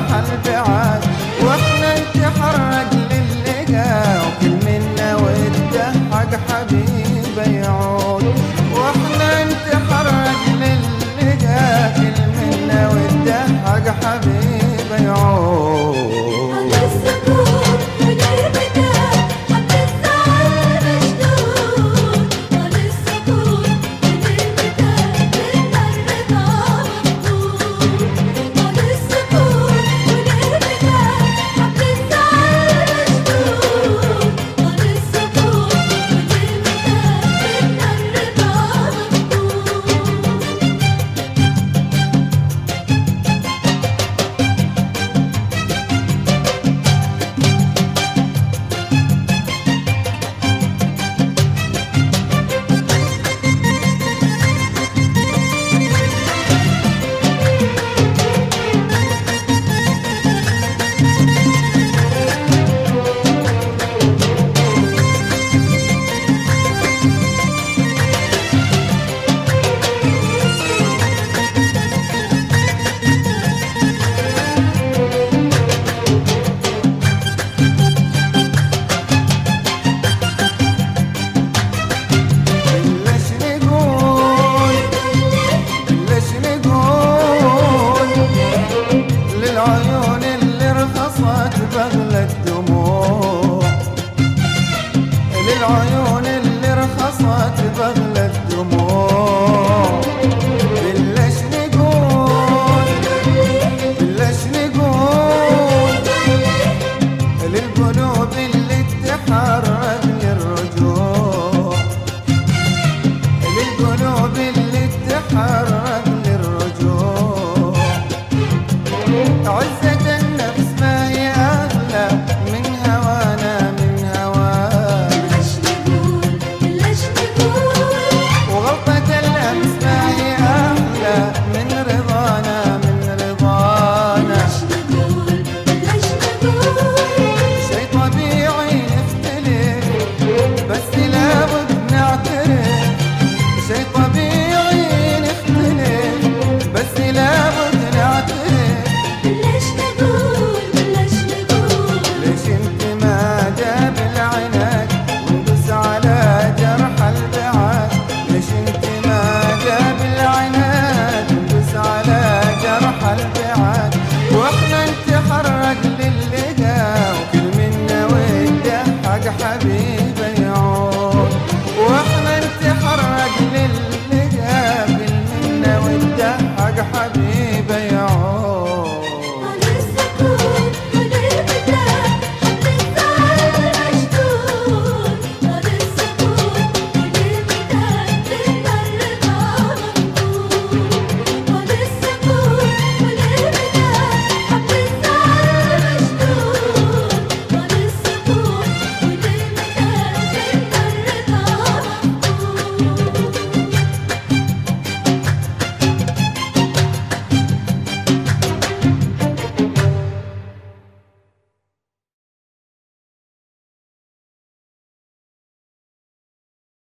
البعاد، واحنا نتحرك للقا، وكل منا وده حق حبيبه يعود. واحنا نتحرك للقا، كل منا وده حق حبيبه يعود. للعيون اللي رخصت بغل الدموع، للعيون اللي رخصت بغل الدموع. بلاش نقول، بلاش نقول للقلوب اللي تحرك للرجوع، للقلوب اللي تحرك للرجوع. عزة النفس ما هي أغلى من هوانا، من هوانا. بلاش نقول، بلاش نقول، وغلطة الأمس ما هي أغلى من رضانا، من رضانا. بلاش نقول، بلاش نقول، شي طبيعي نختلف بس لابد نعترف، شي طبيعي نختلف بس لابد نعترف. بلاش نقول.